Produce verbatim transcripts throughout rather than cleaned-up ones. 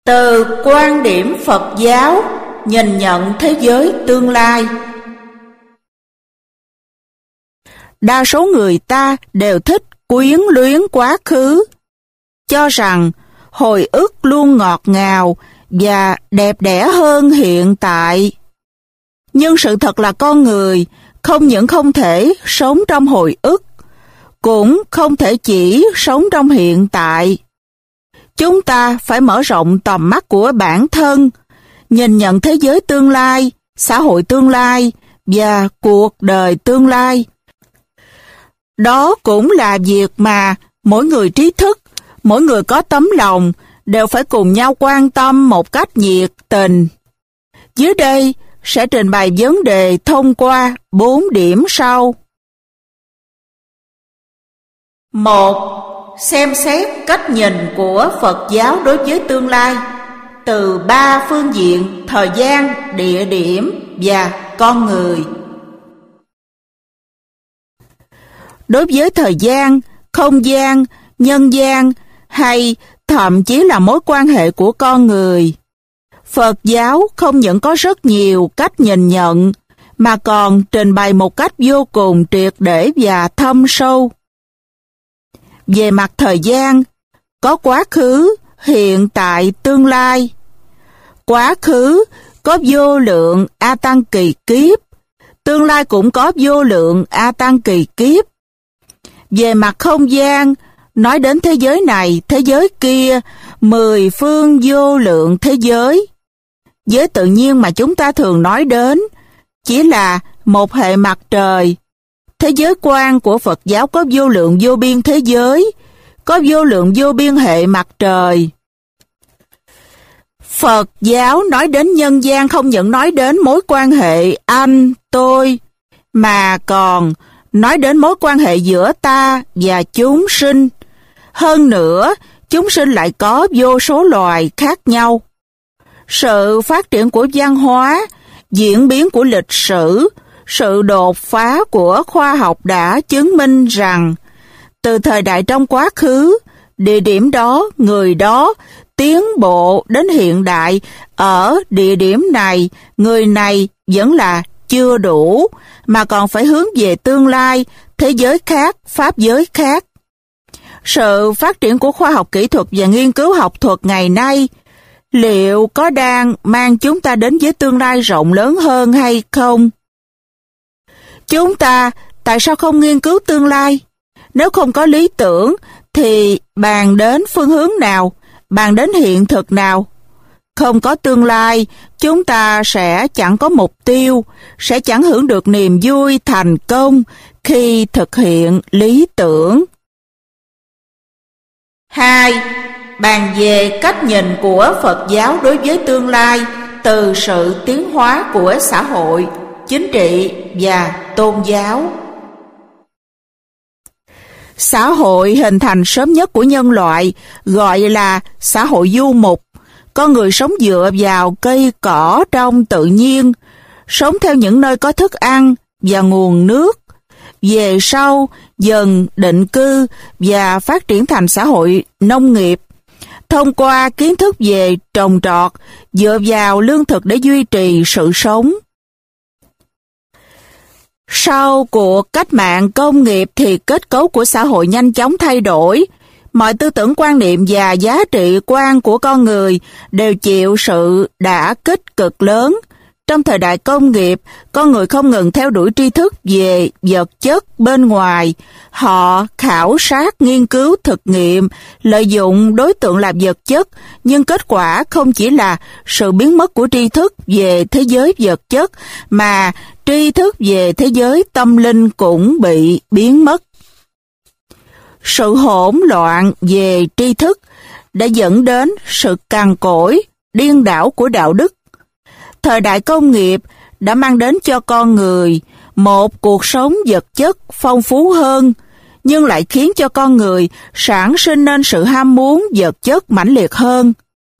Từ quan điểm Phật giáo nhìn nhận thế giới tương lai. Đa số người ta đều thích quyến luyến quá khứ, cho rằng hồi ức luôn ngọt ngào và đẹp đẽ hơn hiện tại. Nhưng sự thật là con người không những không thể sống trong hồi ức, cũng không thể chỉ sống trong hiện tại. Chúng ta phải mở rộng tầm mắt của bản thân, nhìn nhận thế giới tương lai, xã hội tương lai và cuộc đời tương lai. Đó cũng là việc mà mỗi người trí thức, mỗi người có tấm lòng đều phải cùng nhau quan tâm một cách nhiệt tình. Dưới đây sẽ trình bày vấn đề thông qua bốn điểm sau. Một. Xem xét cách nhìn của Phật giáo đối với tương lai từ ba phương diện: thời gian, địa điểm và con người. Đối với thời gian, không gian, nhân gian hay thậm chí là mối quan hệ của con người, Phật giáo không những có rất nhiều cách nhìn nhận mà còn trình bày một cách vô cùng triệt để và thâm sâu. Về mặt thời gian, có quá khứ, hiện tại, tương lai. Quá khứ có vô lượng a tăng kỳ kiếp, tương lai cũng có vô lượng a tăng kỳ kiếp. Về mặt không gian, nói đến thế giới này, thế giới kia, mười phương vô lượng thế giới. Giới tự nhiên mà chúng ta thường nói đến chỉ là một hệ mặt trời. Thế giới quan của Phật giáo có vô lượng vô biên thế giới, có vô lượng vô biên hệ mặt trời. Phật giáo nói đến nhân gian không những nói đến mối quan hệ anh, tôi, mà còn nói đến mối quan hệ giữa ta và chúng sinh. Hơn nữa, chúng sinh lại có vô số loài khác nhau. Sự phát triển của văn hóa, diễn biến của lịch sử, sự đột phá của khoa học đã chứng minh rằng từ thời đại trong quá khứ, địa điểm đó, người đó tiến bộ đến hiện đại, ở địa điểm này, người này vẫn là chưa đủ, mà còn phải hướng về tương lai, thế giới khác, pháp giới khác. Sự phát triển của khoa học kỹ thuật và nghiên cứu học thuật ngày nay liệu có đang mang chúng ta đến với tương lai rộng lớn hơn hay không? Chúng ta tại sao không nghiên cứu tương lai? Nếu không có lý tưởng thì bàn đến phương hướng nào, bàn đến hiện thực nào? Không có tương lai, chúng ta sẽ chẳng có mục tiêu, sẽ chẳng hưởng được niềm vui thành công khi thực hiện lý tưởng. Hai. Bàn về cách nhìn của Phật giáo đối với tương lai từ sự tiến hóa của xã hội, chính trị và tôn giáo. Xã hội hình thành sớm nhất của nhân loại gọi là xã hội du mục. Con người sống dựa vào cây cỏ trong tự nhiên, sống theo những nơi có thức ăn và nguồn nước. Về sau, dần định cư và phát triển thành xã hội nông nghiệp. Thông qua kiến thức về trồng trọt, dựa vào lương thực để duy trì sự sống. Sau cuộc cách mạng công nghiệp thì kết cấu của xã hội nhanh chóng thay đổi. Mọi tư tưởng quan niệm và giá trị quan của con người đều chịu sự đả kích cực lớn. Trong thời đại công nghiệp, con người không ngừng theo đuổi tri thức về vật chất bên ngoài. Họ khảo sát, nghiên cứu, thực nghiệm, lợi dụng đối tượng là vật chất, nhưng kết quả không chỉ là sự biến mất của tri thức về thế giới vật chất, mà tri thức về thế giới tâm linh cũng bị biến mất. Sự hỗn loạn về tri thức đã dẫn đến sự cằn cỗi, điên đảo của đạo đức. Thời đại công nghiệp đã mang đến cho con người một cuộc sống vật chất phong phú hơn, nhưng lại khiến cho con người sản sinh nên sự ham muốn vật chất mãnh liệt hơn.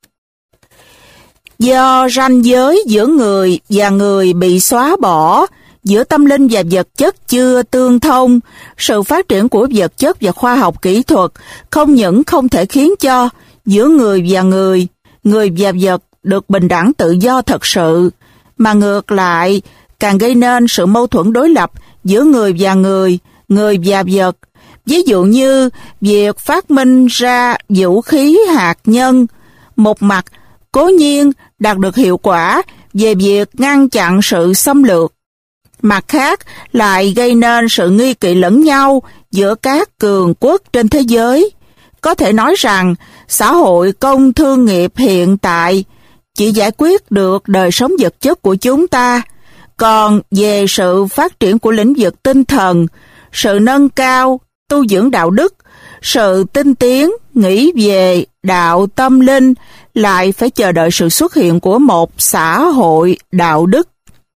Do ranh giới giữa người và người bị xóa bỏ, giữa tâm linh và vật chất chưa tương thông, sự phát triển của vật chất và khoa học kỹ thuật không những không thể khiến cho giữa người và người, người và vật được bình đẳng tự do thật sự, mà ngược lại càng gây nên sự mâu thuẫn đối lập giữa người và người, người và vật. Ví dụ như việc phát minh ra vũ khí hạt nhân, một mặt cố nhiên đạt được hiệu quả về việc ngăn chặn sự xâm lược, mặt khác lại gây nên sự nghi kỵ lẫn nhau giữa các cường quốc trên thế giới. Có thể nói rằng xã hội công thương nghiệp hiện tại chỉ giải quyết được đời sống vật chất của chúng ta, còn về sự phát triển của lĩnh vực tinh thần, sự nâng cao, tu dưỡng đạo đức, sự tinh tiến, nghĩ về đạo tâm linh lại phải chờ đợi sự xuất hiện của một xã hội đạo đức.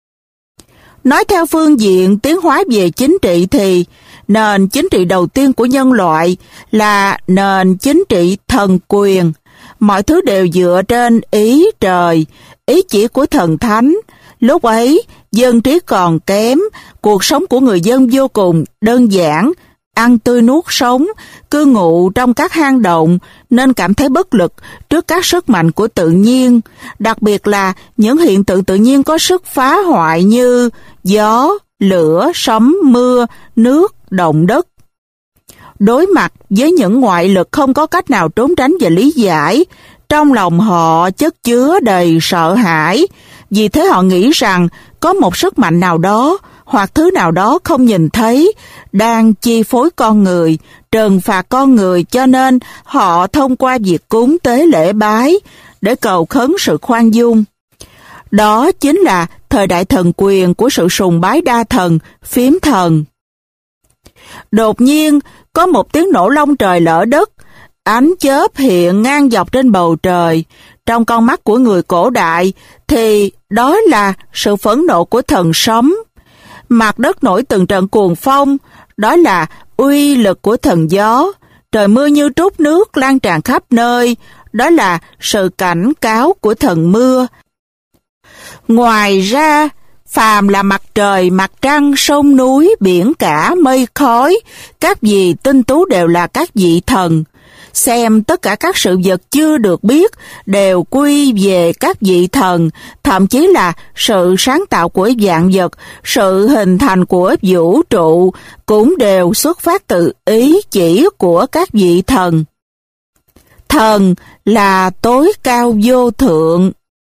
Nói theo phương diện tiến hóa về chính trị thì nền chính trị đầu tiên của nhân loại là nền chính trị thần quyền. Mọi thứ đều dựa trên ý trời, ý chỉ của thần thánh. Lúc ấy, dân trí còn kém, cuộc sống của người dân vô cùng đơn giản, ăn tươi nuốt sống, cư ngụ trong các hang động nên cảm thấy bất lực trước các sức mạnh của tự nhiên, đặc biệt là những hiện tượng tự nhiên có sức phá hoại như gió, lửa, sấm, mưa, nước, động đất. Đối mặt với những ngoại lực không có cách nào trốn tránh và lý giải, trong lòng họ chất chứa đầy sợ hãi, vì thế họ nghĩ rằng có một sức mạnh nào đó hoặc thứ nào đó không nhìn thấy đang chi phối con người, trừng phạt con người, cho nên họ thông qua việc cúng tế lễ bái để cầu khấn sự khoan dung. Đó chính là thời đại thần quyền của sự sùng bái đa thần, phiếm thần. Đột nhiên, có một tiếng nổ long trời lở đất, ánh chớp hiện ngang dọc trên bầu trời. Trong con mắt của người cổ đại thì đó là sự phẫn nộ của thần sấm. Mặt đất nổi từng trận cuồng phong, đó là uy lực của thần gió. Trời mưa như trút nước lan tràn khắp nơi, đó là sự cảnh cáo của thần mưa. Ngoài ra, phàm là mặt trời, mặt trăng, sông núi, biển cả, mây khói, các vị tinh tú đều là các vị thần. Xem tất cả các sự vật chưa được biết đều quy về các vị thần, thậm chí là sự sáng tạo của vạn vật, sự hình thành của vũ trụ cũng đều xuất phát từ ý chỉ của các vị thần. Thần là tối cao vô thượng.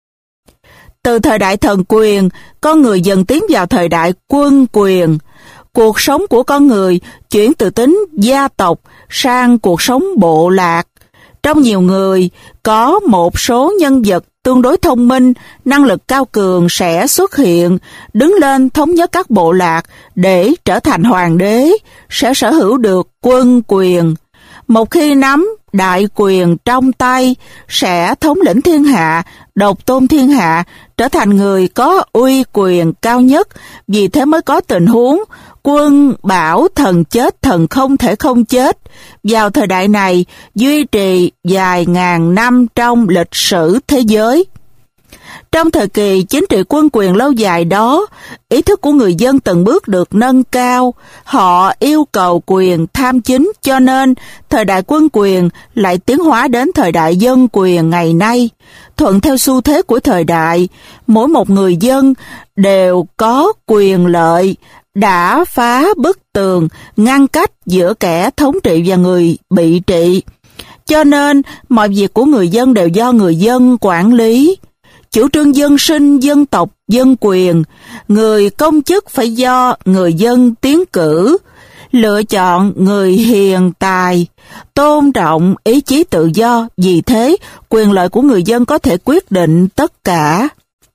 Từ thời đại thần quyền, con người dần tiến vào thời đại quân quyền. Cuộc sống của con người chuyển từ tính gia tộc sang cuộc sống bộ lạc. Trong nhiều người, có một số nhân vật tương đối thông minh, năng lực cao cường sẽ xuất hiện, đứng lên thống nhất các bộ lạc để trở thành hoàng đế, sẽ sở hữu được quân quyền. Một khi nắm đại quyền trong tay, sẽ thống lĩnh thiên hạ, độc tôn thiên hạ, trở thành người có uy quyền cao nhất. Vì thế mới có tình huống quân bảo thần chết, thần không thể không chết. Vào thời đại này, duy trì vài ngàn năm trong lịch sử thế giới. Trong thời kỳ chính trị quân quyền lâu dài đó, ý thức của người dân từng bước được nâng cao. Họ yêu cầu quyền tham chính, cho nên thời đại quân quyền lại tiến hóa đến thời đại dân quyền ngày nay. Thuận theo xu thế của thời đại, mỗi một người dân đều có quyền lợi, đã phá bức tường, ngăn cách giữa kẻ thống trị và người bị trị. Cho nên, mọi việc của người dân đều do người dân quản lý. Chủ trương dân sinh, dân tộc, dân quyền, người công chức phải do người dân tiến cử, lựa chọn người hiền tài, tôn trọng ý chí tự do, vì thế quyền lợi của người dân có thể quyết định tất cả.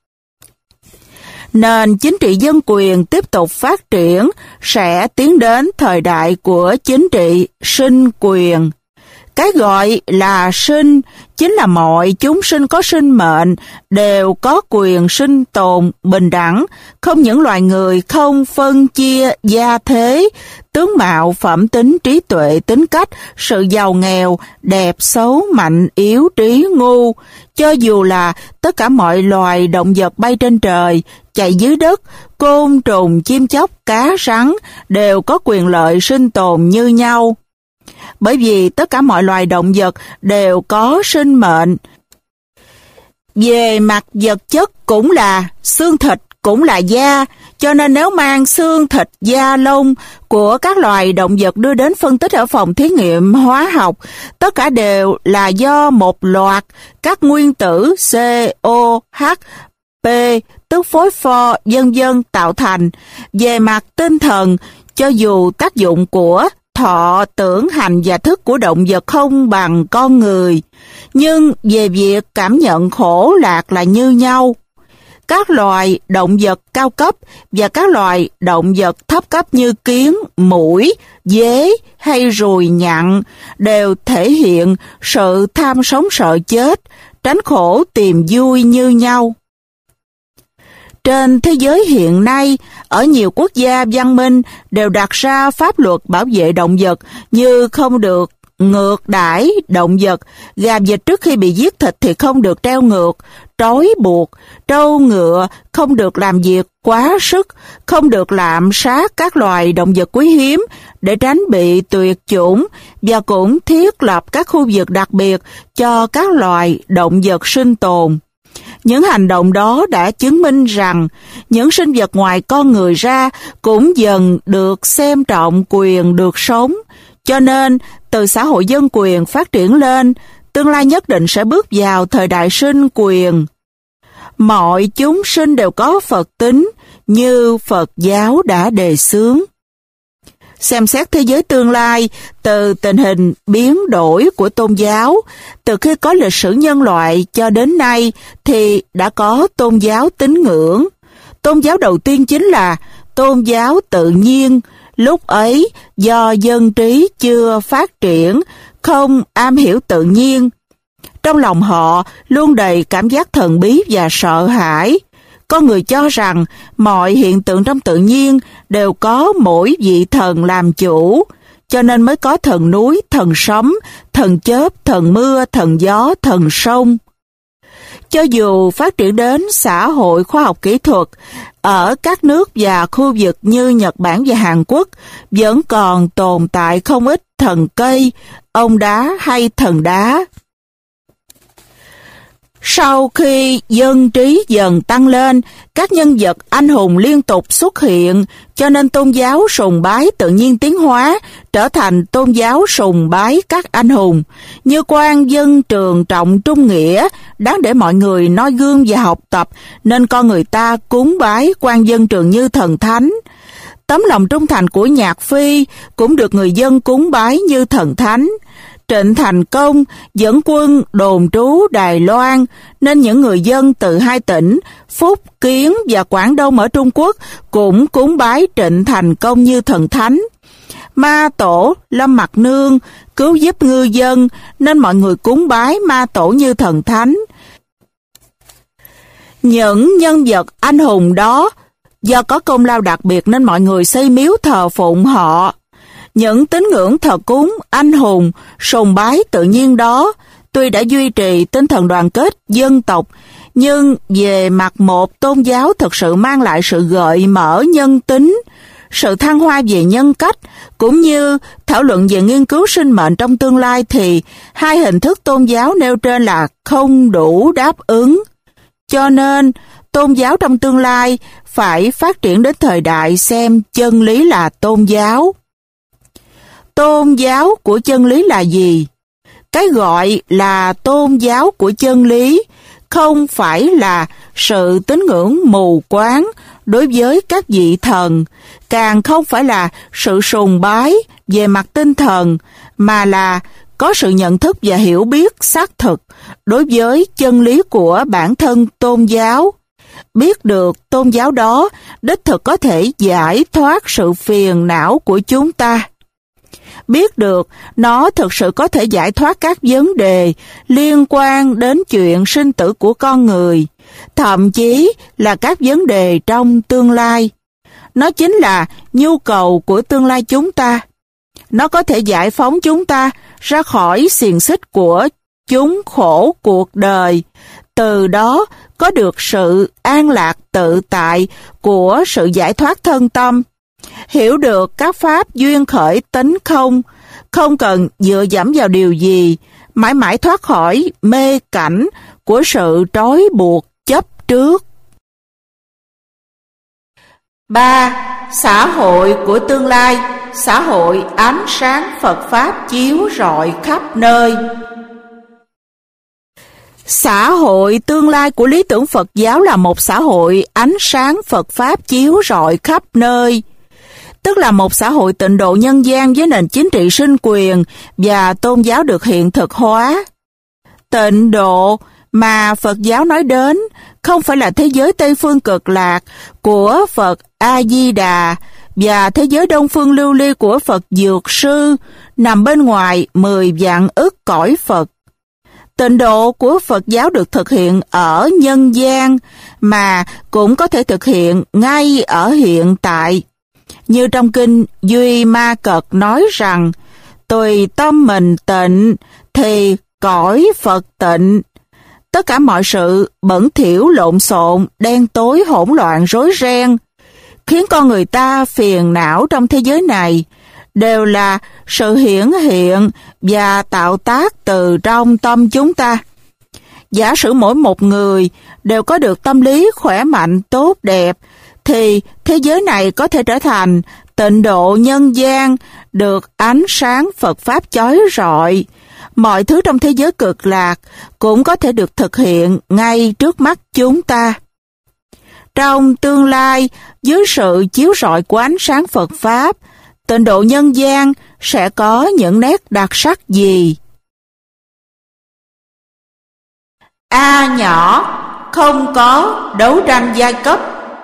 Nền chính trị dân quyền tiếp tục phát triển, sẽ tiến đến thời đại của chính trị sinh quyền. Cái gọi là sinh chính là mọi chúng sinh có sinh mệnh đều có quyền sinh tồn bình đẳng, không những loài người không phân chia gia thế, tướng mạo, phẩm tính, trí tuệ, tính cách, sự giàu nghèo, đẹp xấu, mạnh yếu, trí ngu. Cho dù là tất cả mọi loài động vật bay trên trời, chạy dưới đất, côn trùng, chim chóc, cá, rắn đều có quyền lợi sinh tồn như nhau. Bởi vì tất cả mọi loài động vật đều có sinh mệnh. Về mặt vật chất cũng là xương thịt, cũng là da, cho nên nếu mang xương thịt, da, lông của các loài động vật đưa đến phân tích ở phòng thí nghiệm hóa học, tất cả đều là do một loạt các nguyên tử C, O, H, P, tức phosphor, vân vân tạo thành. Về mặt tinh thần, cho dù tác dụng của thọ, tưởng, hành và thức của động vật không bằng con người, nhưng về việc cảm nhận khổ lạc là như nhau. Các loài động vật cao cấp và các loài động vật thấp cấp như kiến, muỗi, dế hay ruồi nhặn đều thể hiện sự tham sống sợ chết, tránh khổ tìm vui như nhau. Trên thế giới hiện nay, ở nhiều quốc gia văn minh đều đặt ra pháp luật bảo vệ động vật như không được ngược đãi động vật, gà vịt trước khi bị giết thịt thì không được treo ngược, trói buộc, trâu ngựa không được làm việc quá sức, không được lạm sát các loài động vật quý hiếm để tránh bị tuyệt chủng, và cũng thiết lập các khu vực đặc biệt cho các loài động vật sinh tồn. Những hành động đó đã chứng minh rằng những sinh vật ngoài con người ra cũng dần được xem trọng quyền được sống. Cho nên, từ xã hội dân quyền phát triển lên, tương lai nhất định sẽ bước vào thời đại sinh quyền. Mọi chúng sinh đều có Phật tính, như Phật giáo đã đề xướng. Xem xét thế giới tương lai từ tình hình biến đổi của tôn giáo, từ khi có lịch sử nhân loại cho đến nay thì đã có tôn giáo tín ngưỡng. Tôn giáo đầu tiên chính là tôn giáo tự nhiên. Lúc ấy, do dân trí chưa phát triển, không am hiểu tự nhiên, trong lòng họ luôn đầy cảm giác thần bí và sợ hãi. Con người cho rằng mọi hiện tượng trong tự nhiên đều có mỗi vị thần làm chủ, cho nên mới có thần núi, thần sấm, thần chớp, thần mưa, thần gió, thần sông. Cho dù phát triển đến xã hội khoa học kỹ thuật, ở các nước và khu vực như Nhật Bản và Hàn Quốc vẫn còn tồn tại không ít thần cây, ông đá hay thần đá. Sau khi dân trí dần tăng lên, các nhân vật anh hùng liên tục xuất hiện, cho nên tôn giáo sùng bái tự nhiên tiến hóa, trở thành tôn giáo sùng bái các anh hùng. Như Quan Dân Trường trọng trung nghĩa, đáng để mọi người noi gương và học tập, nên con người ta cúng bái Quan Dân Trường như thần thánh. Tấm lòng trung thành của Nhạc Phi cũng được người dân cúng bái như thần thánh. Trịnh Thành Công dẫn quân đồn trú Đài Loan, nên những người dân từ hai tỉnh Phúc Kiến và Quảng Đông ở Trung Quốc cũng cúng bái Trịnh Thành Công như thần thánh. Ma Tổ Lâm Mặc Nương cứu giúp ngư dân, nên mọi người cúng bái Ma Tổ như thần thánh. Những nhân vật anh hùng đó do có công lao đặc biệt nên mọi người xây miếu thờ phụng họ. Những tín ngưỡng thờ cúng, anh hùng, sùng bái tự nhiên đó, tuy đã duy trì tinh thần đoàn kết dân tộc, nhưng về mặt một tôn giáo thực sự mang lại sự gợi mở nhân tính, sự thăng hoa về nhân cách, cũng như thảo luận về nghiên cứu sinh mệnh trong tương lai thì hai hình thức tôn giáo nêu trên là không đủ đáp ứng. Cho nên, tôn giáo trong tương lai phải phát triển đến thời đại xem chân lý là tôn giáo. Tôn giáo của chân lý là gì? Cái gọi là tôn giáo của chân lý không phải là sự tín ngưỡng mù quáng đối với các vị thần, càng không phải là sự sùng bái về mặt tinh thần, mà là có sự nhận thức và hiểu biết xác thực đối với chân lý của bản thân tôn giáo. Biết được tôn giáo đó đích thực có thể giải thoát sự phiền não của chúng ta. Biết được nó thực sự có thể giải thoát các vấn đề liên quan đến chuyện sinh tử của con người, thậm chí là các vấn đề trong tương lai. Nó chính là nhu cầu của tương lai chúng ta. Nó có thể giải phóng chúng ta ra khỏi xiềng xích của chúng khổ cuộc đời, từ đó có được sự an lạc tự tại của sự giải thoát thân tâm. Hiểu được các pháp duyên khởi tánh không, không cần dựa dẫm vào điều gì, mãi mãi thoát khỏi mê cảnh của sự trói buộc chấp trước. ba. Xã hội của tương lai, xã hội ánh sáng Phật Pháp chiếu rọi khắp nơi. Xã hội tương lai của lý tưởng Phật giáo là một xã hội ánh sáng Phật Pháp chiếu rọi khắp nơi, tức là một xã hội tịnh độ nhân gian với nền chính trị sinh quyền và tôn giáo được hiện thực hóa. Tịnh độ mà Phật giáo nói đến không phải là thế giới Tây phương cực lạc của Phật A-di-đà và thế giới Đông phương lưu ly của Phật Dược Sư nằm bên ngoài mười vạn ức cõi Phật. Tịnh độ của Phật giáo được thực hiện ở nhân gian mà cũng có thể thực hiện ngay ở hiện tại. Như trong kinh Duy Ma Cật nói rằng, tùy tâm mình tịnh thì cõi Phật tịnh. Tất cả mọi sự bẩn thỉu lộn xộn, đen tối hỗn loạn rối ren, khiến con người ta phiền não trong thế giới này, đều là sự hiển hiện và tạo tác từ trong tâm chúng ta. Giả sử mỗi một người đều có được tâm lý khỏe mạnh, tốt đẹp, thì thế giới này có thể trở thành tịnh độ nhân gian, được ánh sáng Phật Pháp chói rọi. Mọi thứ trong thế giới cực lạc cũng có thể được thực hiện ngay trước mắt chúng ta. Trong tương lai, dưới sự chiếu rọi của ánh sáng Phật Pháp, tịnh độ nhân gian sẽ có những nét đặc sắc gì? A nhỏ, không có đấu tranh giai cấp.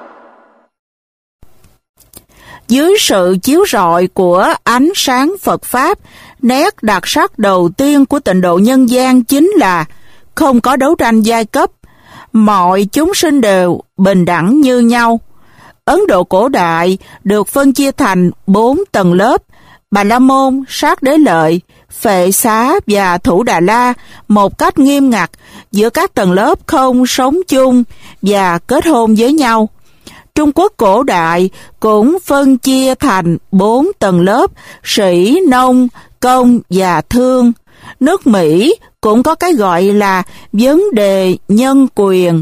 Dưới sự chiếu rọi của ánh sáng Phật Pháp, nét đặc sắc đầu tiên của tịnh độ nhân gian chính là không có đấu tranh giai cấp. Mọi chúng sinh đều bình đẳng như nhau. Ấn Độ cổ đại được phân chia thành bốn tầng lớp: Bà La Môn, Sát Đế Lợi, Phệ Xá và Thủ Đà La, một cách nghiêm ngặt. Giữa các tầng lớp không sống chung và kết hôn với nhau. Trung Quốc cổ đại cũng phân chia thành bốn tầng lớp: sĩ, nông, công và thương. Nước Mỹ cũng có cái gọi là vấn đề nhân quyền.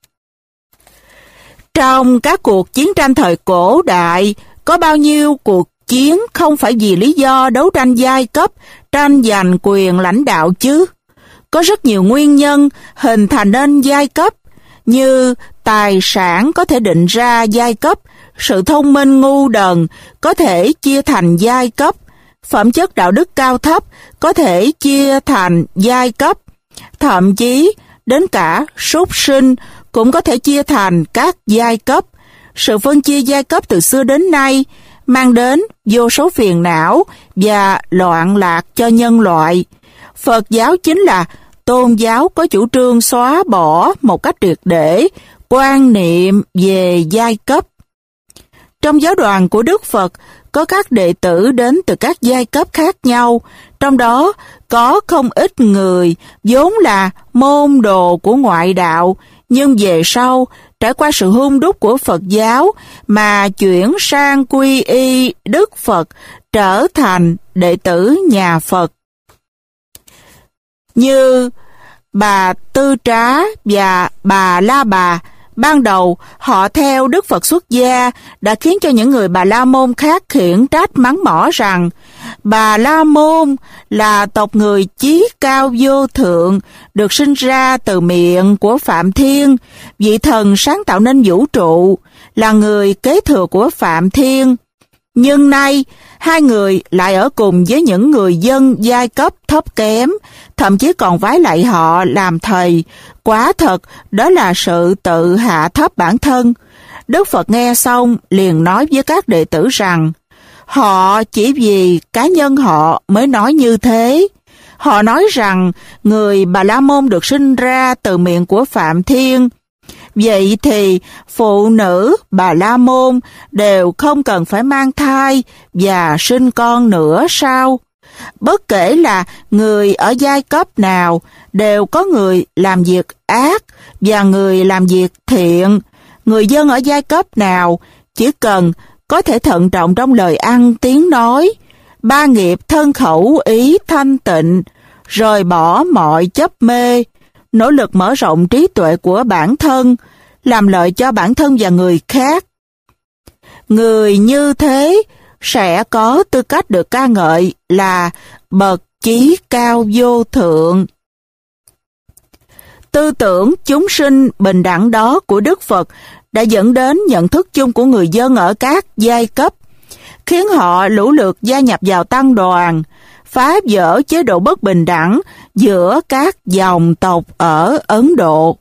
Trong các cuộc chiến tranh thời cổ đại, có bao nhiêu cuộc chiến không phải vì lý do đấu tranh giai cấp, tranh giành quyền lãnh đạo chứ? Có rất nhiều nguyên nhân hình thành nên giai cấp, như tài sản có thể định ra giai cấp, sự thông minh ngu đần có thể chia thành giai cấp, phẩm chất đạo đức cao thấp có thể chia thành giai cấp, thậm chí đến cả súc sinh cũng có thể chia thành các giai cấp. Sự phân chia giai cấp từ xưa đến nay mang đến vô số phiền não và loạn lạc cho nhân loại. Phật giáo chính là tôn giáo có chủ trương xóa bỏ một cách triệt để quan niệm về giai cấp. Trong giáo đoàn của Đức Phật có các đệ tử đến từ các giai cấp khác nhau, trong đó có không ít người vốn là môn đồ của ngoại đạo, nhưng về sau trải qua sự hun đúc của Phật giáo mà chuyển sang quy y Đức Phật, trở thành đệ tử nhà Phật. Như bà Tư Trá và bà La Bà, ban đầu họ theo Đức Phật xuất gia đã khiến cho những người Bà La Môn khác khiển trách mắng mỏ rằng Bà La Môn là tộc người chí cao vô thượng, được sinh ra từ miệng của Phạm Thiên, vị thần sáng tạo nên vũ trụ, là người kế thừa của Phạm Thiên. Nhưng nay, hai người lại ở cùng với những người dân giai cấp thấp kém, thậm chí còn vái lạy họ làm thầy. Quả thật, đó là sự tự hạ thấp bản thân. Đức Phật nghe xong liền nói với các đệ tử rằng, họ chỉ vì cá nhân họ mới nói như thế. Họ nói rằng người Bà La Môn được sinh ra từ miệng của Phạm Thiên. Vậy thì phụ nữ Bà La Môn đều không cần phải mang thai và sinh con nữa sao? Bất kể là người ở giai cấp nào, đều có người làm việc ác và người làm việc thiện. Người dân ở giai cấp nào chỉ cần có thể thận trọng trong lời ăn tiếng nói, ba nghiệp thân khẩu ý thanh tịnh, rời bỏ mọi chấp mê, nỗ lực mở rộng trí tuệ của bản thân, làm lợi cho bản thân và người khác. Người như thế sẽ có tư cách được ca ngợi là bậc chí cao vô thượng. Tư tưởng chúng sinh bình đẳng đó của Đức Phật đã dẫn đến nhận thức chung của người dân ở các giai cấp, khiến họ lũ lượt gia nhập vào tăng đoàn, phá vỡ chế độ bất bình đẳng giữa các dòng tộc ở Ấn Độ.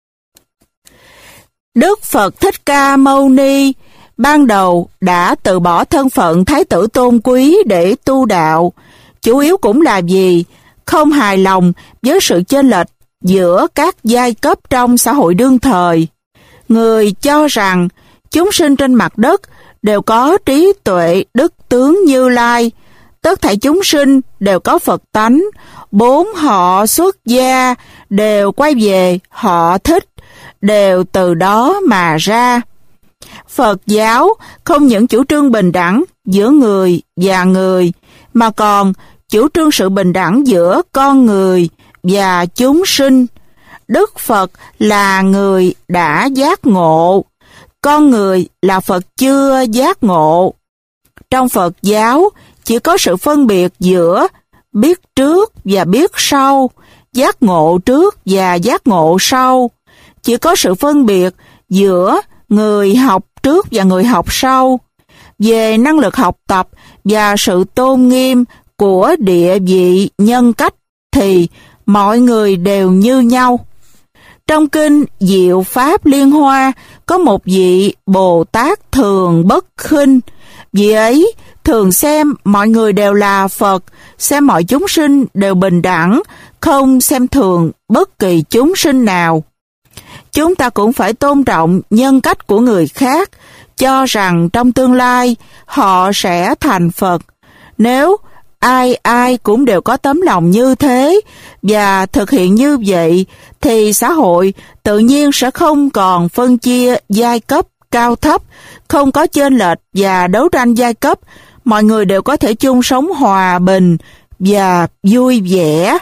Đức Phật Thích Ca Mâu Ni ban đầu đã từ bỏ thân phận Thái tử tôn quý để tu đạo, chủ yếu cũng là vì không hài lòng với sự chênh lệch giữa các giai cấp trong xã hội đương thời. Người cho rằng chúng sinh trên mặt đất đều có trí tuệ đức tướng Như Lai, tất thảy chúng sinh đều có Phật tánh, bốn họ xuất gia đều quay về họ thích, đều từ đó mà ra. Phật giáo không những chủ trương bình đẳng giữa người và người, mà còn chủ trương sự bình đẳng giữa con người và chúng sinh. Đức Phật là người đã giác ngộ, con người là Phật chưa giác ngộ. Trong Phật giáo chỉ có sự phân biệt giữa biết trước và biết sau, giác ngộ trước và giác ngộ sau. Chỉ có sự phân biệt giữa người học trước và người học sau. Về năng lực học tập và sự tôn nghiêm của địa vị nhân cách thì mọi người đều như nhau. Trong kinh Diệu Pháp Liên Hoa có một vị Bồ Tát thường bất khinh. Vị ấy thường xem mọi người đều là Phật, xem mọi chúng sinh đều bình đẳng, không xem thường bất kỳ chúng sinh nào. Chúng ta cũng phải tôn trọng nhân cách của người khác, cho rằng trong tương lai họ sẽ thành Phật. Nếu ai ai cũng đều có tấm lòng như thế và thực hiện như vậy, thì xã hội tự nhiên sẽ không còn phân chia giai cấp cao thấp, không có chênh lệch và đấu tranh giai cấp. Mọi người đều có thể chung sống hòa bình và vui vẻ.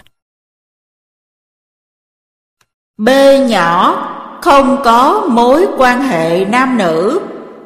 B nhỏ, không có mối quan hệ nam nữ.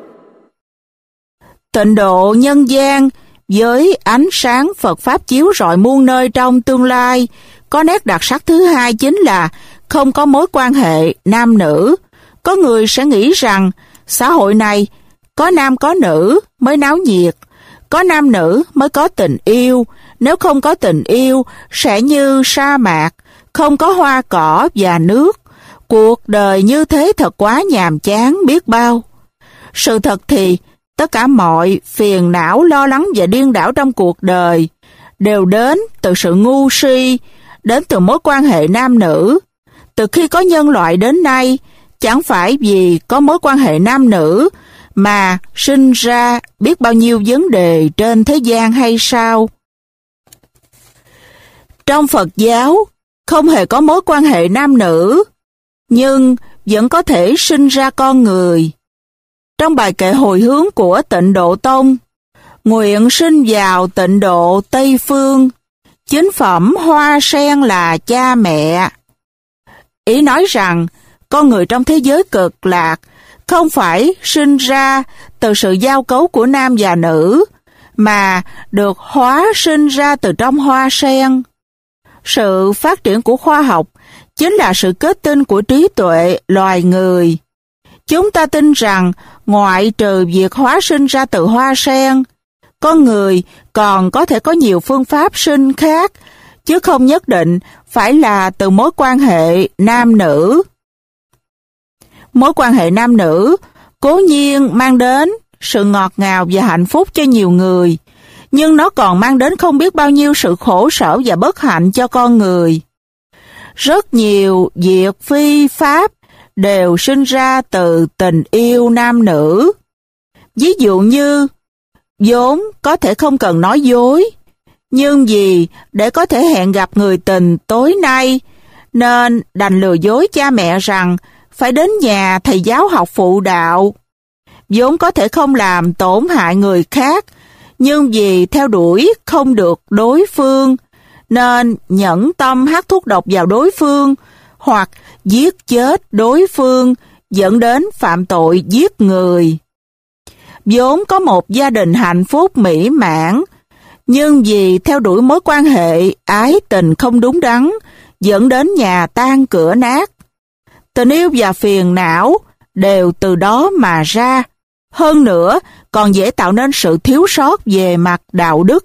Tịnh độ nhân gian với ánh sáng Phật Pháp chiếu rọi muôn nơi trong tương lai, có nét đặc sắc thứ hai chính là không có mối quan hệ nam nữ. Có người sẽ nghĩ rằng xã hội này có nam có nữ mới náo nhiệt, có nam nữ mới có tình yêu. Nếu không có tình yêu sẽ như sa mạc, không có hoa cỏ và nước. Cuộc đời như thế thật quá nhàm chán biết bao. Sự thật thì tất cả mọi phiền não, lo lắng và điên đảo trong cuộc đời đều đến từ sự ngu si, đến từ mối quan hệ nam nữ. Từ khi có nhân loại đến nay, chẳng phải vì có mối quan hệ nam nữ mà sinh ra biết bao nhiêu vấn đề trên thế gian hay sao? Trong Phật giáo, không hề có mối quan hệ nam nữ, nhưng vẫn có thể sinh ra con người. Trong bài kệ hồi hướng của Tịnh Độ Tông, nguyện sinh vào tịnh độ Tây Phương, chính phẩm hoa sen là cha mẹ. Ý nói rằng, con người trong thế giới cực lạc không phải sinh ra từ sự giao cấu của nam và nữ, mà được hóa sinh ra từ trong hoa sen. Sự phát triển của khoa học chính là sự kết tinh của trí tuệ loài người. Chúng ta tin rằng ngoại trừ việc hóa sinh ra từ hoa sen, con người còn có thể có nhiều phương pháp sinh khác, chứ không nhất định phải là từ mối quan hệ nam nữ. Mối quan hệ nam nữ cố nhiên mang đến sự ngọt ngào và hạnh phúc cho nhiều người, nhưng nó còn mang đến không biết bao nhiêu sự khổ sở và bất hạnh cho con người. Rất nhiều việc phi pháp đều sinh ra từ tình yêu nam nữ. Ví dụ như, vốn có thể không cần nói dối, nhưng vì để có thể hẹn gặp người tình tối nay, nên đành lừa dối cha mẹ rằng phải đến nhà thầy giáo học phụ đạo. Vốn có thể không làm tổn hại người khác, nhưng vì theo đuổi không được đối phương, nên nhẫn tâm hắt thuốc độc vào đối phương, hoặc giết chết đối phương dẫn đến phạm tội giết người. Vốn có một gia đình hạnh phúc mỹ mãn, nhưng vì theo đuổi mối quan hệ ái tình không đúng đắn, dẫn đến nhà tan cửa nát. Tình yêu và phiền não đều từ đó mà ra. Hơn nữa, còn dễ tạo nên sự thiếu sót về mặt đạo đức.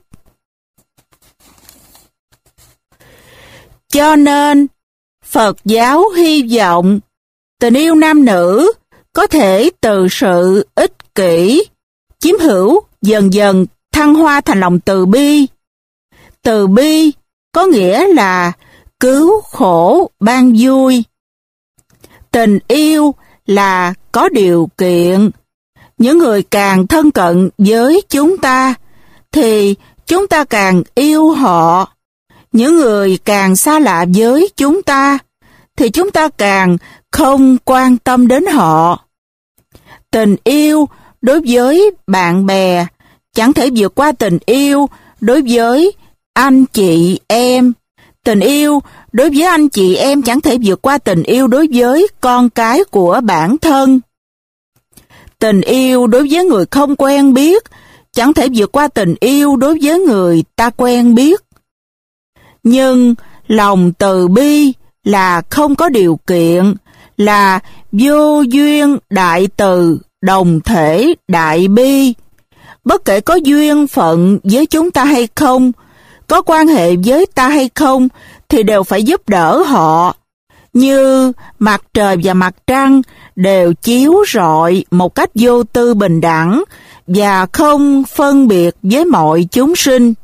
Cho nên, Phật giáo hy vọng tình yêu nam nữ có thể từ sự ích kỷ, chiếm hữu dần dần thăng hoa thành lòng từ bi. Từ bi có nghĩa là cứu khổ ban vui. Tình yêu là có điều kiện. Những người càng thân cận với chúng ta thì chúng ta càng yêu họ. Những người càng xa lạ với chúng ta thì chúng ta càng không quan tâm đến họ. Tình yêu đối với bạn bè chẳng thể vượt qua tình yêu đối với anh chị em. Tình yêu đối với anh chị em chẳng thể vượt qua tình yêu đối với con cái của bản thân. Tình yêu đối với người không quen biết chẳng thể vượt qua tình yêu đối với người ta quen biết. Nhưng lòng từ bi là không có điều kiện, là vô duyên đại từ, đồng thể đại bi. Bất kể có duyên phận với chúng ta hay không, có quan hệ với ta hay không, thì đều phải giúp đỡ họ. Như mặt trời và mặt trăng đều chiếu rọi một cách vô tư bình đẳng và không phân biệt với mọi chúng sinh.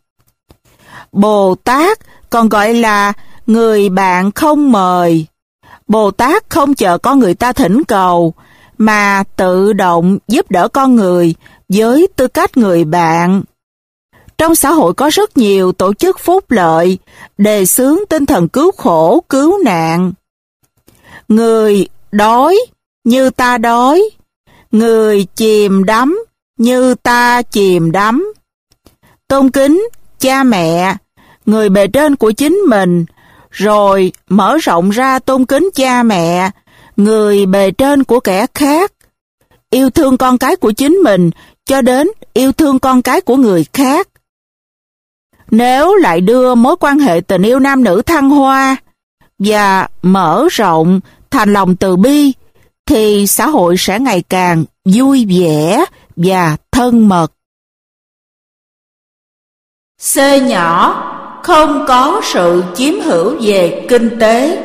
Bồ Tát còn gọi là người bạn không mời. Bồ Tát không chờ con người ta thỉnh cầu, mà tự động giúp đỡ con người với tư cách người bạn. Trong xã hội có rất nhiều tổ chức phúc lợi, đề xướng tinh thần cứu khổ, cứu nạn. Người đói như ta đói, người chìm đắm như ta chìm đắm. Tôn kính cha mẹ, người bề trên của chính mình, rồi mở rộng ra tôn kính cha mẹ, người bề trên của kẻ khác. Yêu thương con cái của chính mình cho đến yêu thương con cái của người khác. Nếu lại đưa mối quan hệ tình yêu nam nữ thăng hoa và mở rộng thành lòng từ bi, thì xã hội sẽ ngày càng vui vẻ và thân mật. C nhỏ, không có sự chiếm hữu về kinh tế.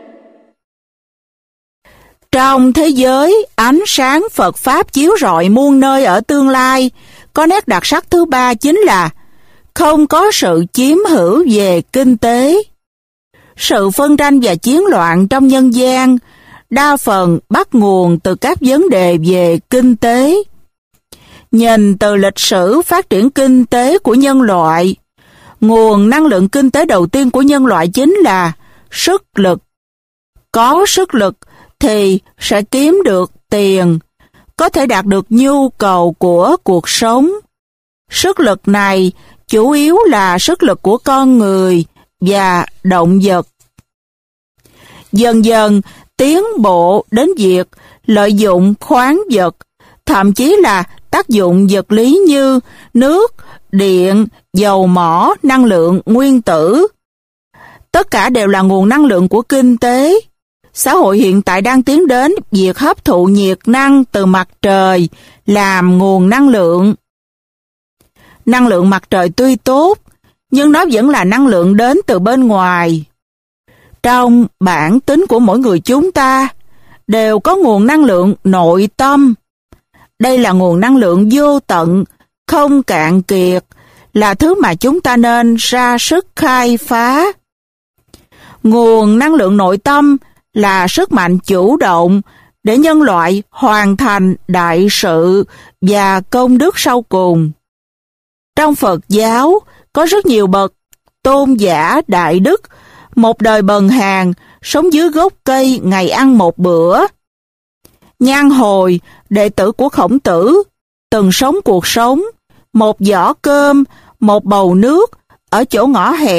Trong thế giới, ánh sáng Phật Pháp chiếu rọi muôn nơi ở tương lai, có nét đặc sắc thứ ba chính là không có sự chiếm hữu về kinh tế. Sự phân tranh và chiến loạn trong nhân gian đa phần bắt nguồn từ các vấn đề về kinh tế. Nhìn từ lịch sử phát triển kinh tế của nhân loại, nguồn năng lượng kinh tế đầu tiên của nhân loại chính là sức lực. Có sức lực thì sẽ kiếm được tiền, có thể đạt được nhu cầu của cuộc sống. Sức lực này chủ yếu là sức lực của con người và động vật. Dần dần tiến bộ đến việc lợi dụng khoáng vật, thậm chí là tác dụng vật lý như nước, điện, dầu mỏ, năng lượng nguyên tử. Tất cả đều là nguồn năng lượng của kinh tế. Xã hội hiện tại đang tiến đến việc hấp thụ nhiệt năng từ mặt trời làm nguồn năng lượng. Năng lượng mặt trời tuy tốt, nhưng nó vẫn là năng lượng đến từ bên ngoài. Trong bản tính của mỗi người chúng ta đều có nguồn năng lượng nội tâm. Đây là nguồn năng lượng vô tận, không cạn kiệt, là thứ mà chúng ta nên ra sức khai phá. Nguồn năng lượng nội tâm là sức mạnh chủ động để nhân loại hoàn thành đại sự và công đức sau cùng. Trong Phật giáo có rất nhiều bậc tôn giả đại đức, một đời bần hàn, sống dưới gốc cây ngày ăn một bữa. Nhan Hồi, đệ tử của Khổng Tử, từng sống cuộc sống một giỏ cơm, một bầu nước ở chỗ ngõ hẹp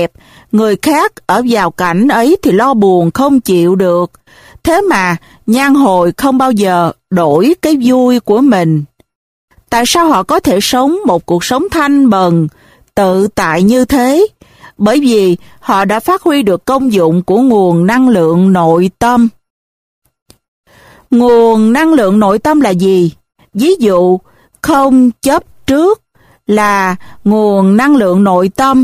Người khác ở vào cảnh ấy thì lo buồn không chịu được, thế mà nhan hồi không bao giờ đổi cái vui của mình. Tại sao họ có thể sống một cuộc sống thanh bần, tự tại như thế? Bởi vì họ đã phát huy được công dụng của nguồn năng lượng nội tâm. Nguồn năng lượng nội tâm là gì? Ví dụ, không chấp trước là nguồn năng lượng nội tâm.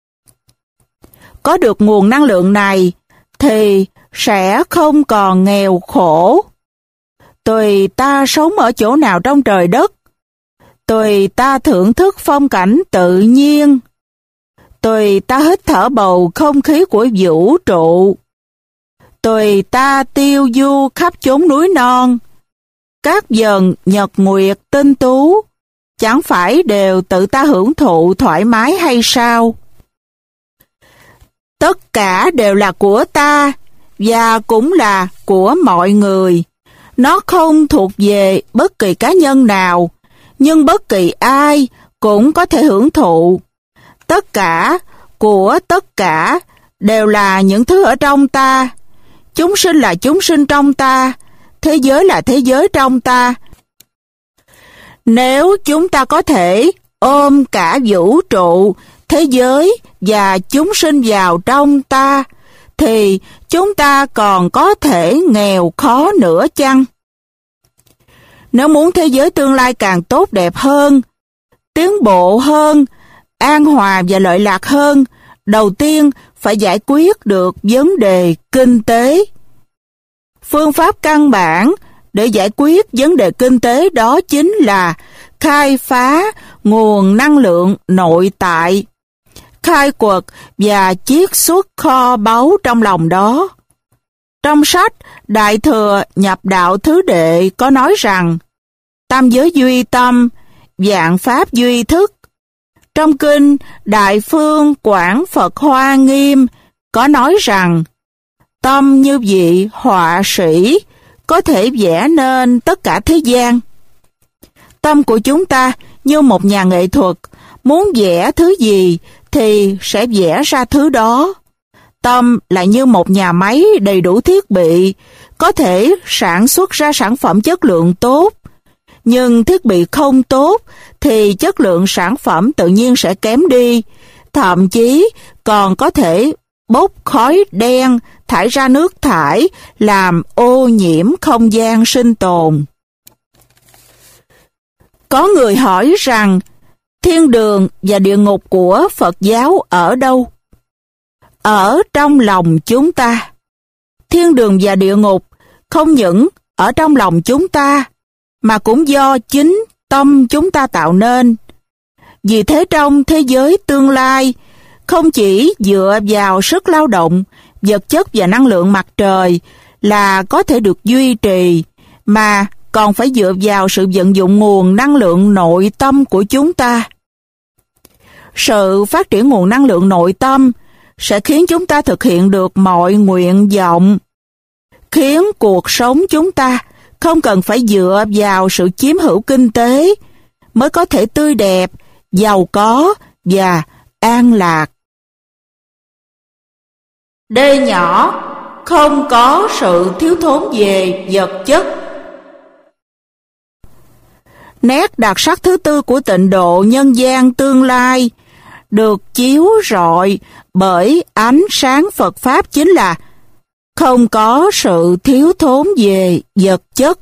Có được nguồn năng lượng này thì sẽ không còn nghèo khổ. Tùy ta sống ở chỗ nào trong trời đất, tùy ta thưởng thức phong cảnh tự nhiên, tùy ta hít thở bầu không khí của vũ trụ, tùy ta tiêu du khắp chốn núi non, các dần nhật nguyệt tinh tú, chẳng phải đều tự ta hưởng thụ thoải mái hay sao? Tất cả đều là của ta và cũng là của mọi người. Nó không thuộc về bất kỳ cá nhân nào, nhưng bất kỳ ai cũng có thể hưởng thụ. Tất cả của tất cả đều là những thứ ở trong ta. Chúng sinh là chúng sinh trong ta, thế giới là thế giới trong ta. Nếu chúng ta có thể ôm cả vũ trụ, thế giới và chúng sinh vào trong ta, thì chúng ta còn có thể nghèo khó nữa chăng? Nếu muốn thế giới tương lai càng tốt đẹp hơn, tiến bộ hơn, an hòa và lợi lạc hơn, đầu tiên phải giải quyết được vấn đề kinh tế. Phương pháp căn bản để giải quyết vấn đề kinh tế đó chính là khai phá nguồn năng lượng nội tại, khai quật và chiết xuất kho báu trong lòng đó. Trong sách Đại Thừa Nhập Đạo Thứ Đệ có nói rằng tam giới duy tâm, vạn pháp duy thức. Trong kinh Đại Phương Quảng Phật Hoa Nghiêm có nói rằng tâm như vị họa sĩ có thể vẽ nên tất cả thế gian. Tâm của chúng ta như một nhà nghệ thuật, muốn vẽ thứ gì thì sẽ vẽ ra thứ đó. Tâm là như một nhà máy đầy đủ thiết bị, có thể sản xuất ra sản phẩm chất lượng tốt. Nhưng thiết bị không tốt thì chất lượng sản phẩm tự nhiên sẽ kém đi, thậm chí còn có thể bốc khói đen, thải ra nước thải, làm ô nhiễm không gian sinh tồn. Có người hỏi rằng, thiên đường và địa ngục của Phật giáo ở đâu? Ở trong lòng chúng ta. Thiên đường và địa ngục không những ở trong lòng chúng ta, mà cũng do chính tâm chúng ta tạo nên. Vì thế trong thế giới tương lai, không chỉ dựa vào sức lao động, vật chất và năng lượng mặt trời là có thể được duy trì, mà còn phải dựa vào sự vận dụng nguồn năng lượng nội tâm của chúng ta. Sự phát triển nguồn năng lượng nội tâm sẽ khiến chúng ta thực hiện được mọi nguyện vọng, khiến cuộc sống chúng ta không cần phải dựa vào sự chiếm hữu kinh tế mới có thể tươi đẹp, giàu có và an lạc. D nhỏ, không có sự thiếu thốn về vật chất. Nét đặc sắc thứ tư của tịnh độ nhân gian tương lai được chiếu rọi bởi ánh sáng Phật Pháp chính là không có sự thiếu thốn về vật chất.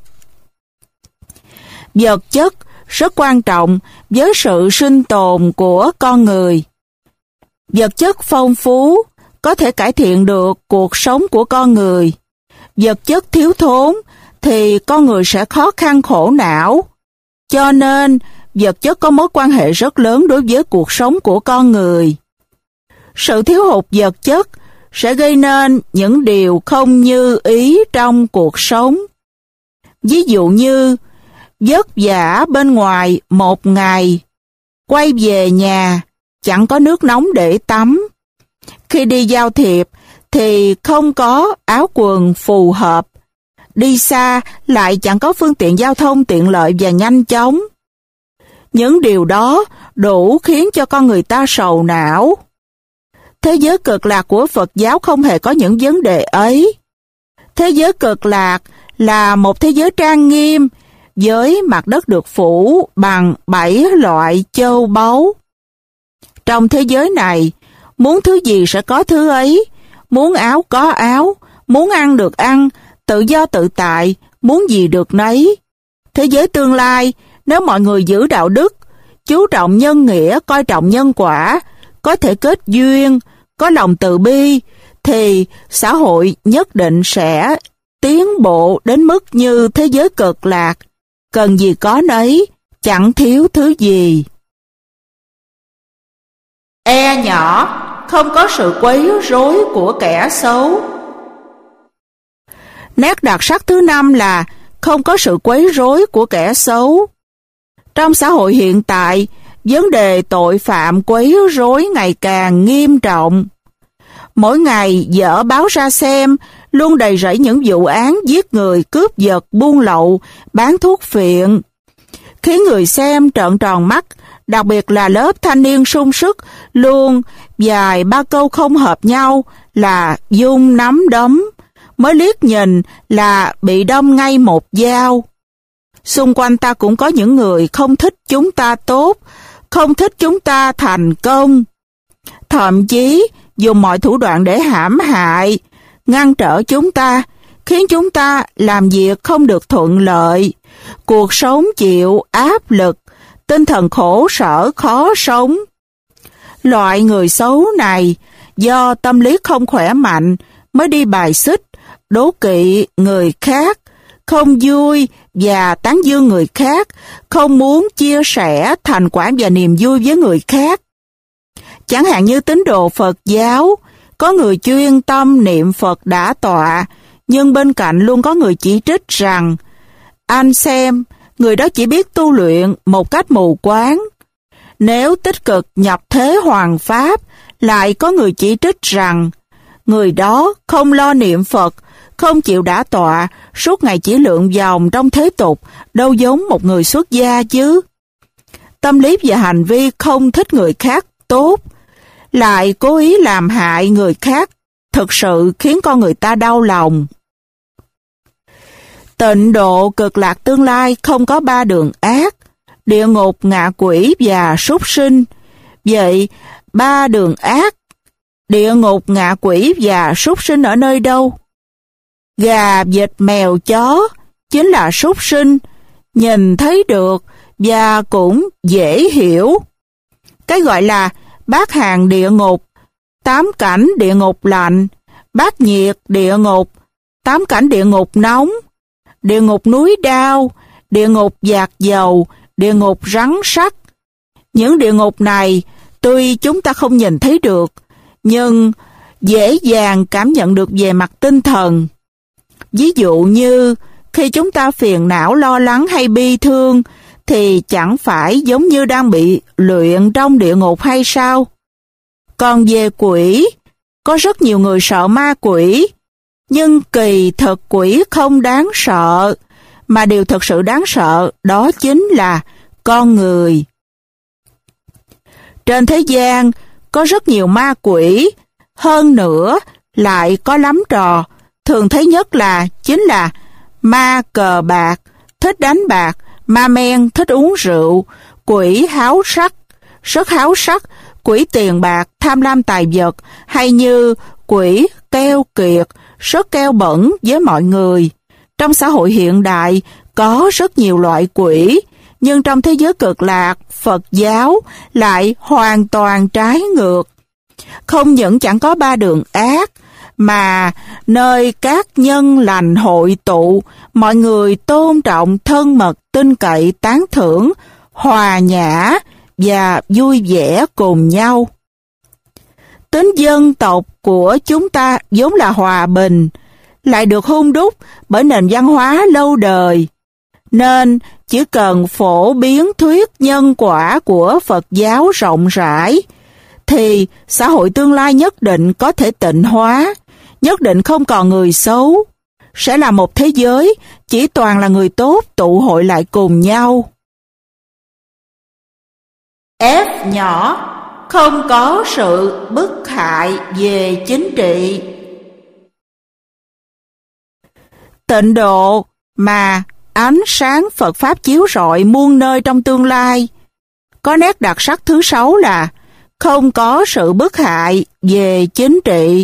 Vật chất rất quan trọng với sự sinh tồn của con người. Vật chất phong phú có thể cải thiện được cuộc sống của con người. Vật chất thiếu thốn thì con người sẽ khó khăn khổ não. Cho nên, vật chất có mối quan hệ rất lớn đối với cuộc sống của con người. Sự thiếu hụt vật chất sẽ gây nên những điều không như ý trong cuộc sống. Ví dụ như, vất vả bên ngoài một ngày, quay về nhà chẳng có nước nóng để tắm. Khi đi giao thiệp thì không có áo quần phù hợp. Đi xa lại chẳng có phương tiện giao thông tiện lợi và nhanh chóng. Những điều đó đủ khiến cho con người ta sầu não. Thế giới cực lạc của Phật giáo không hề có những vấn đề ấy. Thế giới cực lạc là một thế giới trang nghiêm, với mặt đất được phủ bằng bảy loại châu báu. Trong thế giới này, muốn thứ gì sẽ có thứ ấy, muốn áo có áo, muốn ăn được ăn, tự do tự tại, muốn gì được nấy. Thế giới tương lai, nếu mọi người giữ đạo đức, chú trọng nhân nghĩa, coi trọng nhân quả, có thể kết duyên, có lòng từ bi, thì xã hội nhất định sẽ tiến bộ đến mức như thế giới cực lạc, cần gì có nấy, chẳng thiếu thứ gì. E nhỏ, không có sự quấy rối của kẻ xấu. Nét đặc sắc thứ năm là không có sự quấy rối của kẻ xấu. Trong xã hội hiện tại, vấn đề tội phạm quấy rối ngày càng nghiêm trọng. Mỗi ngày dở báo ra xem, luôn đầy rẫy những vụ án giết người, cướp giật, buôn lậu, bán thuốc phiện, khiến người xem trợn tròn mắt, đặc biệt là lớp thanh niên sung sức, luôn vài ba câu không hợp nhau là dung nắm đấm, mới liếc nhìn là bị đâm ngay một dao. Xung quanh ta cũng có những người không thích chúng ta tốt, không thích chúng ta thành công, thậm chí dùng mọi thủ đoạn để hãm hại, ngăn trở chúng ta, khiến chúng ta làm việc không được thuận lợi, cuộc sống chịu áp lực, tinh thần khổ sở khó sống. Loại người xấu này do tâm lý không khỏe mạnh mới đi bài xích, đố kỵ người khác, không vui và tán dương người khác, không muốn chia sẻ thành quả và niềm vui với người khác. Chẳng hạn như tín đồ Phật giáo, có người chuyên tâm niệm Phật đã tọa, nhưng bên cạnh luôn có người chỉ trích rằng, anh xem, người đó chỉ biết tu luyện một cách mù quáng. Nếu tích cực nhập thế hoàng pháp, lại có người chỉ trích rằng, người đó không lo niệm Phật, không chịu đả tọa, suốt ngày chỉ lượn vòng trong thế tục, đâu giống một người xuất gia chứ. Tâm lý và hành vi không thích người khác tốt, lại cố ý làm hại người khác, thực sự khiến con người ta đau lòng. Tịnh độ cực lạc tương lai không có ba đường ác, địa ngục, ngạ quỷ và súc sinh. Vậy, ba đường ác, địa ngục, ngạ quỷ và súc sinh ở nơi đâu? Gà, vịt, mèo, chó chính là súc sinh, nhìn thấy được và cũng dễ hiểu. Cái gọi là bát hàng địa ngục, tám cảnh địa ngục lạnh, bát nhiệt địa ngục, tám cảnh địa ngục nóng, địa ngục núi đao, địa ngục dạt dầu, địa ngục rắn sắt. Những địa ngục này, tuy chúng ta không nhìn thấy được, nhưng dễ dàng cảm nhận được về mặt tinh thần. Ví dụ như, khi chúng ta phiền não, lo lắng hay bi thương, thì chẳng phải giống như đang bị luyện trong địa ngục hay sao? Còn về quỷ, có rất nhiều người sợ ma quỷ, nhưng kỳ thực quỷ không đáng sợ, mà điều thực sự đáng sợ đó chính là con người. Trên thế gian có rất nhiều ma quỷ, hơn nữa lại có lắm trò, thường thấy nhất là chính là ma cờ bạc, thích đánh bạc, ma men, thích uống rượu, quỷ háo sắc, rất háo sắc, quỷ tiền bạc, tham lam tài vật, hay như quỷ keo kiệt, rất keo bẩn với mọi người. Trong xã hội hiện đại có rất nhiều loại quỷ, nhưng trong thế giới cực lạc, Phật giáo lại hoàn toàn trái ngược. Không những chẳng có ba đường ác, mà nơi các nhân lành hội tụ, mọi người tôn trọng, thân mật, tin cậy, tán thưởng, hòa nhã và vui vẻ cùng nhau. Tính dân tộc của chúng ta vốn là hòa bình, lại được hun đúc bởi nền văn hóa lâu đời, nên chỉ cần phổ biến thuyết nhân quả của Phật giáo rộng rãi, thì xã hội tương lai nhất định có thể tịnh hóa, nhất định không còn người xấu, sẽ là một thế giới chỉ toàn là người tốt tụ hội lại cùng nhau. F nhỏ, không có sự bức hại về chính trị. Tịnh độ mà ánh sáng Phật Pháp chiếu rọi muôn nơi trong tương lai. Có nét đặc sắc thứ sáu là không có sự bức hại về chính trị.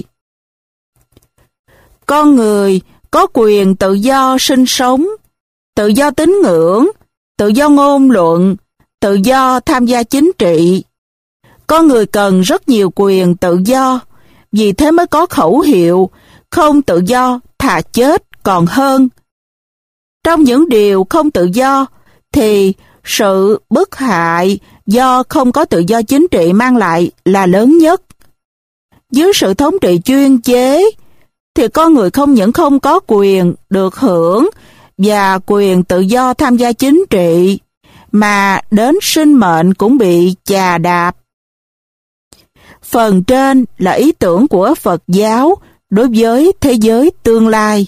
Con người có quyền tự do sinh sống, tự do tín ngưỡng, tự do ngôn luận, tự do tham gia chính trị. Con người cần rất nhiều quyền tự do, vì thế mới có khẩu hiệu không tự do thà chết còn hơn. Trong những điều không tự do thì sự bức hại do không có tự do chính trị mang lại là lớn nhất. Dưới sự thống trị chuyên chế thì con người không những không có quyền được hưởng và quyền tự do tham gia chính trị, mà đến sinh mệnh cũng bị chà đạp. Phần trên là ý tưởng của Phật giáo đối với thế giới tương lai.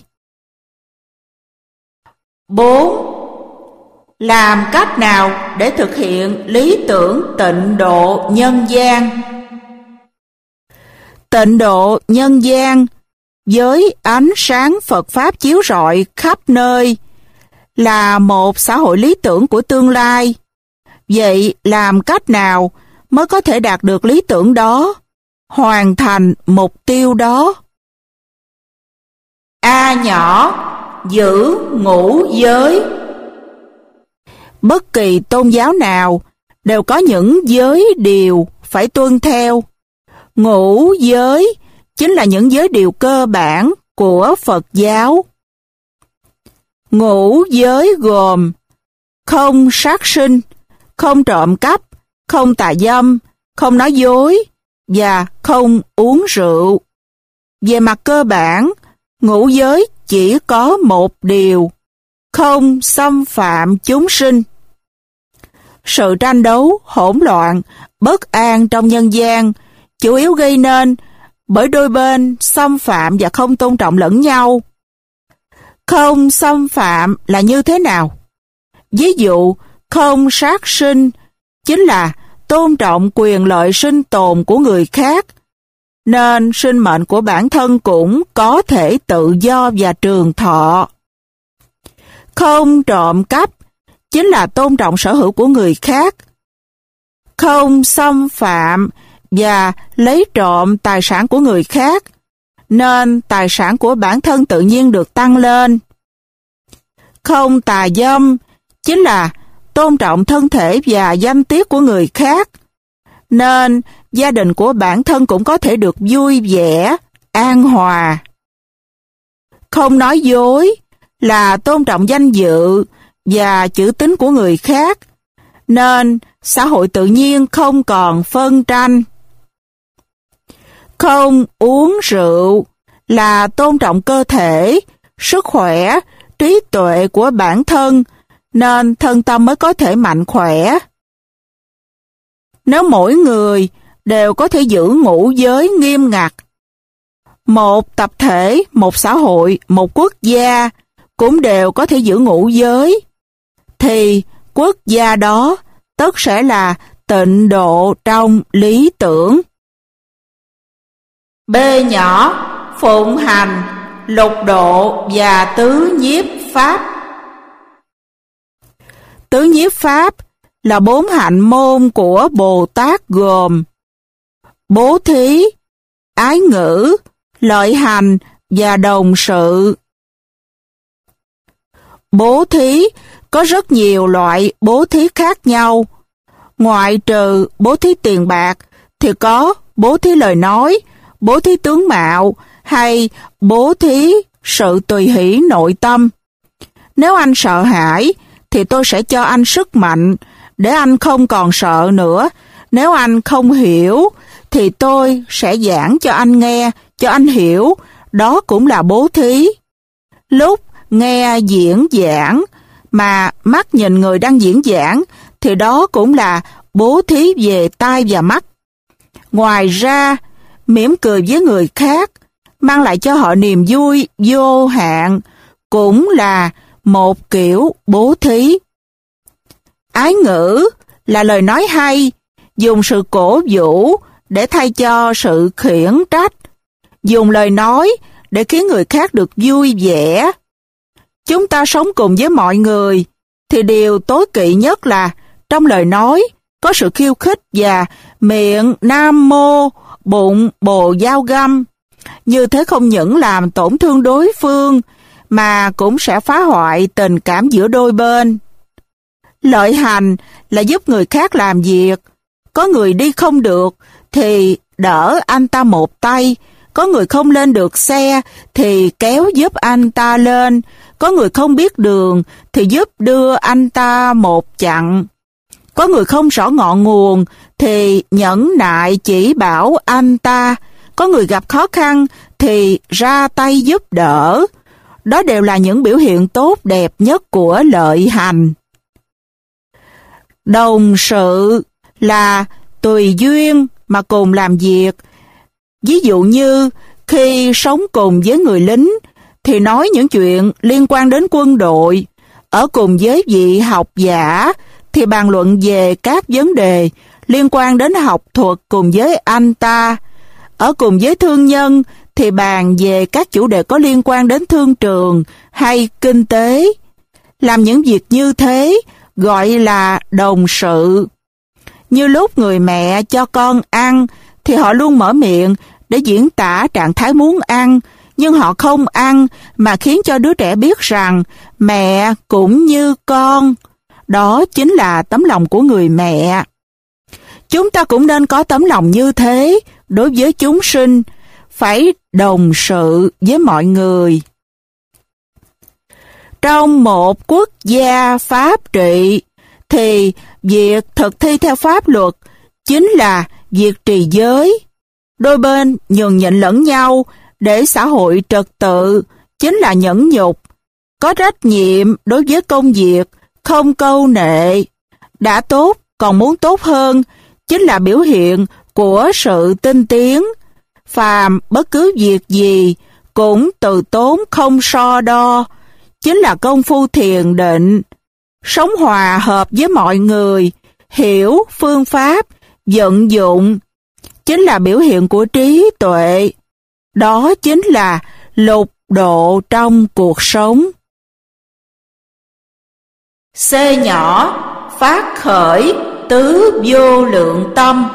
bốn. Làm cách nào để thực hiện lý tưởng tịnh độ nhân gian? Tịnh độ nhân gian với ánh sáng Phật Pháp chiếu rọi khắp nơi là một xã hội lý tưởng của tương lai. Vậy làm cách nào mới có thể đạt được lý tưởng đó, hoàn thành mục tiêu đó? A nhỏ, giữ ngũ giới. Bất kỳ tôn giáo nào đều có những giới điều phải tuân theo. Ngũ giới chính là những giới điều cơ bản của Phật giáo. Ngũ giới gồm không sát sinh, không trộm cắp, không tà dâm, không nói dối và không uống rượu. Về mặt cơ bản, ngũ giới chỉ có một điều: không xâm phạm chúng sinh. Sự tranh đấu, hỗn loạn, bất an trong nhân gian chủ yếu gây nên bởi đôi bên xâm phạm và không tôn trọng lẫn nhau. Không xâm phạm là như thế nào? Ví dụ, không sát sinh chính là tôn trọng quyền lợi sinh tồn của người khác, nên sinh mệnh của bản thân cũng có thể tự do và trường thọ. Không trộm cắp chính là tôn trọng sở hữu của người khác. Không xâm phạm và lấy trộm tài sản của người khác, nên tài sản của bản thân tự nhiên được tăng lên. Không tà dâm chính là tôn trọng thân thể và danh tiết của người khác, nên gia đình của bản thân cũng có thể được vui vẻ, an hòa. Không nói dối là tôn trọng danh dự và chữ tín của người khác, nên xã hội tự nhiên không còn phân tranh. Không uống rượu là tôn trọng cơ thể, sức khỏe, trí tuệ của bản thân, nên thân tâm mới có thể mạnh khỏe. Nếu mỗi người đều có thể giữ ngũ giới nghiêm ngặt, một tập thể, một xã hội, một quốc gia cũng đều có thể giữ ngũ giới, thì quốc gia đó tất sẽ là tịnh độ trong lý tưởng. B nhỏ, phụng hành, lục độ và tứ nhiếp pháp. Tứ nhiếp pháp là bốn hạnh môn của Bồ Tát, gồm bố thí, ái ngữ, lợi hành và đồng sự. Bố thí có rất nhiều loại bố thí khác nhau. Ngoại trừ bố thí tiền bạc thì có bố thí lời nói, bố thí tướng mạo hay bố thí sự tùy hỷ nội tâm. Nếu anh sợ hãi thì tôi sẽ cho anh sức mạnh để anh không còn sợ nữa. Nếu anh không hiểu thì tôi sẽ giảng cho anh nghe, cho anh hiểu. Đó cũng là bố thí. Lúc nghe diễn giảng mà mắt nhìn người đang diễn giảng thì đó cũng là bố thí về tai và mắt. Ngoài ra, mỉm cười với người khác, mang lại cho họ niềm vui vô hạn, cũng là một kiểu bố thí. Ái ngữ là lời nói hay dùng sự cổ vũ để thay cho sự khiển trách, dùng lời nói để khiến người khác được vui vẻ. Chúng ta sống cùng với mọi người, thì điều tối kỵ nhất là trong lời nói có sự khiêu khích và miệng nam mô, bụng bồ dao găm. Như thế không những làm tổn thương đối phương, mà cũng sẽ phá hoại tình cảm giữa đôi bên. Lợi hành là giúp người khác làm việc. Có người đi không được thì đỡ anh ta một tay, có người không lên được xe thì kéo giúp anh ta lên, có người không biết đường thì giúp đưa anh ta một chặng, có người không rõ ngọn nguồn thì nhẫn nại chỉ bảo anh ta, có người gặp khó khăn thì ra tay giúp đỡ. Đó đều là những biểu hiện tốt đẹp nhất của lợi hành. Đồng sự là tùy duyên mà cùng làm việc. Ví dụ như khi sống cùng với người lính thì nói những chuyện liên quan đến quân đội, ở cùng với vị học giả thì bàn luận về các vấn đề liên quan đến học thuật cùng với anh ta, ở cùng với thương nhân thì bàn về các chủ đề có liên quan đến thương trường hay kinh tế. Làm những việc như thế gọi là đồng sự. Như lúc người mẹ cho con ăn thì họ luôn mở miệng để diễn tả trạng thái muốn ăn, nhưng họ không ăn mà khiến cho đứa trẻ biết rằng mẹ cũng như con. Đó chính là tấm lòng của người mẹ. Chúng ta cũng nên có tấm lòng như thế đối với chúng sinh, phải đồng sự với mọi người. Trong một quốc gia pháp trị thì việc thực thi theo pháp luật chính là việc trì giới. Đôi bên nhường nhịn lẫn nhau để xã hội trật tự chính là nhẫn nhục. Có trách nhiệm đối với công việc, không câu nệ. Đã tốt còn muốn tốt hơn chính là biểu hiện của sự tinh tiến. Phàm bất cứ việc gì cũng từ tốn không so đo, chính là công phu thiền định. Sống hòa hợp với mọi người, hiểu phương pháp, vận dụng, chính là biểu hiện của trí tuệ. Đó chính là lục độ trong cuộc sống. C nhỏ, phát khởi tứ vô lượng tâm.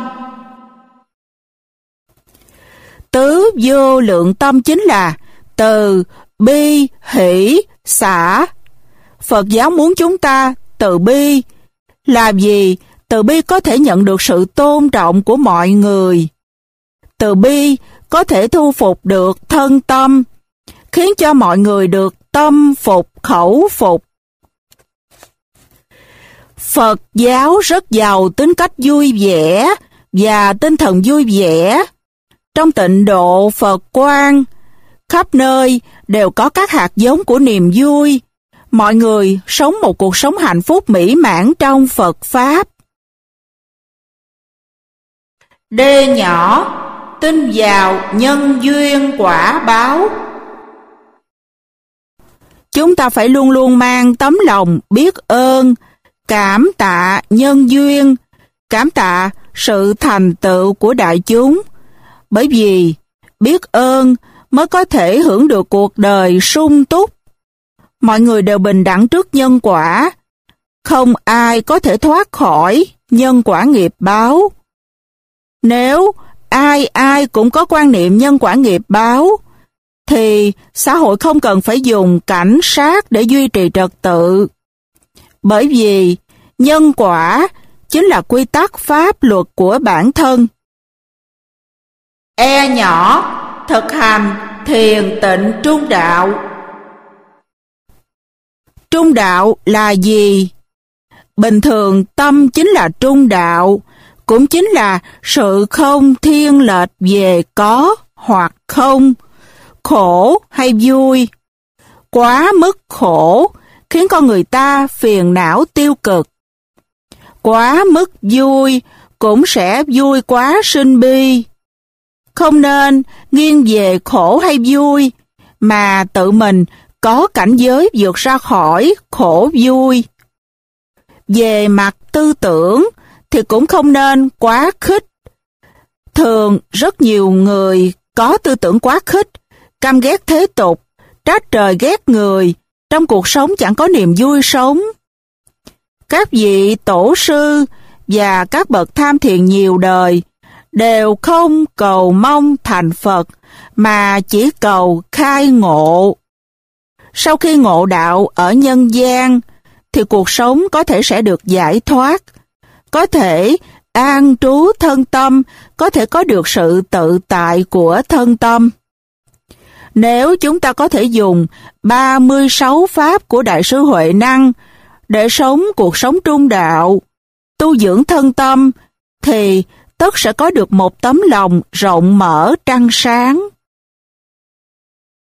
Tứ vô lượng tâm chính là từ bi, hỷ, xả. Phật giáo muốn chúng ta từ bi. Là vì từ bi có thể nhận được sự tôn trọng của mọi người. Từ bi có thể thu phục được thân tâm, khiến cho mọi người được tâm phục khẩu phục. Phật giáo rất giàu tính cách vui vẻ và tinh thần vui vẻ. Trong tịnh độ Phật quang, khắp nơi đều có các hạt giống của niềm vui. Mọi người sống một cuộc sống hạnh phúc mỹ mãn trong Phật Pháp. D nhỏ, tin vào nhân duyên quả báo. Chúng ta phải luôn luôn mang tấm lòng biết ơn, cảm tạ nhân duyên, cảm tạ sự thành tựu của đại chúng. Bởi vì biết ơn mới có thể hưởng được cuộc đời sung túc. Mọi người đều bình đẳng trước nhân quả. Không ai có thể thoát khỏi nhân quả nghiệp báo. Nếu ai ai cũng có quan niệm nhân quả nghiệp báo, thì xã hội không cần phải dùng cảnh sát để duy trì trật tự. Bởi vì nhân quả chính là quy tắc pháp luật của bản thân. E nhỏ, thực hành thiền tịnh trung đạo. Trung đạo là gì? Bình thường tâm chính là trung đạo, cũng chính là sự không thiên lệch về có hoặc không, khổ hay vui. Quá mức khổ khiến con người ta phiền não tiêu cực. Quá mức vui cũng sẽ vui quá sinh bi. Không nên nghiêng về khổ hay vui, mà tự mình có cảnh giới vượt ra khỏi khổ vui. Về mặt tư tưởng thì cũng không nên quá khích. Thường rất nhiều người có tư tưởng quá khích, căm ghét thế tục, trách trời ghét người, trong cuộc sống chẳng có niềm vui sống. Các vị tổ sư và các bậc tham thiền nhiều đời đều không cầu mong thành Phật mà chỉ cầu khai ngộ. Sau khi ngộ đạo ở nhân gian thì cuộc sống có thể sẽ được giải thoát, có thể an trú thân tâm, có thể có được sự tự tại của thân tâm. Nếu chúng ta có thể dùng ba mươi sáu pháp của Đại sư Huệ Năng để sống cuộc sống trung đạo, tu dưỡng thân tâm, thì tất sẽ có được một tấm lòng rộng mở trăng sáng.